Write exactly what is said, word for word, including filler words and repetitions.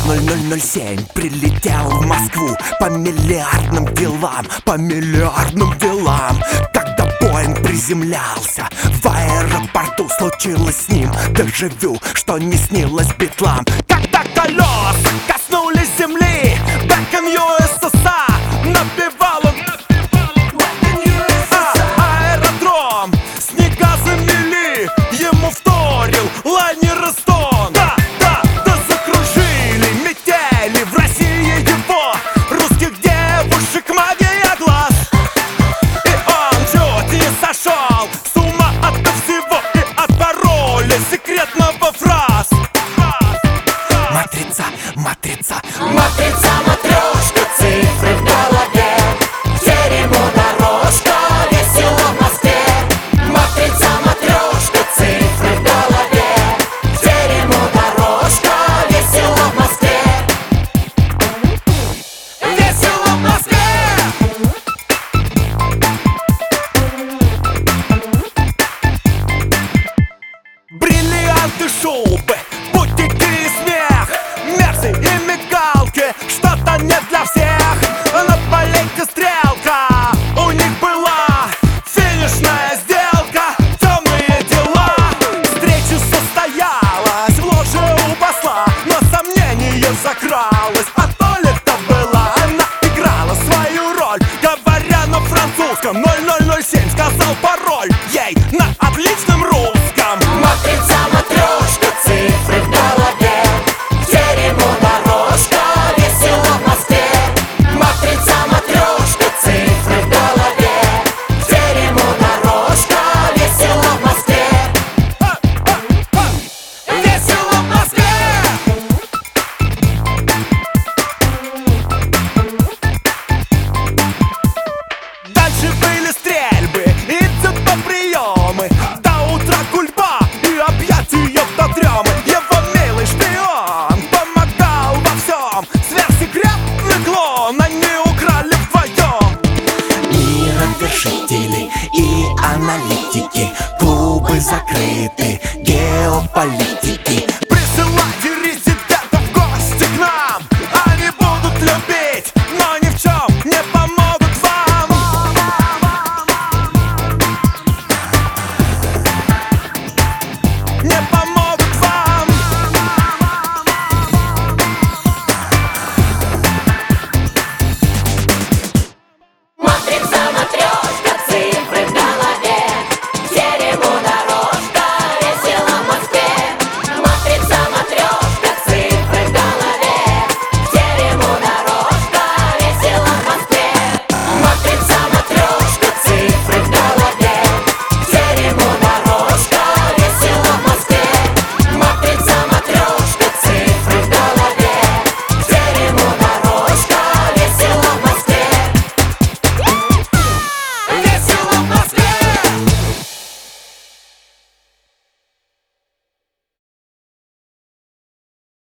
ноль ноль ноль семь прилетел в Москву по миллиардным делам, по миллиардным делам. Когда Боинг приземлялся в аэропорту, случилось с ним дежавю, что не снилось битлам. Когда колеса коснулись земли, back in ю эс эс ар, напевал он а, аэродром, снега замели, ему вторил лайнер Эстон. Да, да, да, закружили метели в России его, русских девушек магия глаз. И он чуть не сошел с ума от всего и от пароля секретного фраз. Матрица, матрица, Матрица, матрешка, цифры в голове, к терему дорожка, весело в Москве. Матрица, матрешка, цифры в голове, к терему дорожка, весело в Москве. Весело в Москве. бриллианты, шубы, бутики и смех, мерсы и мигалки, что-то не для всех.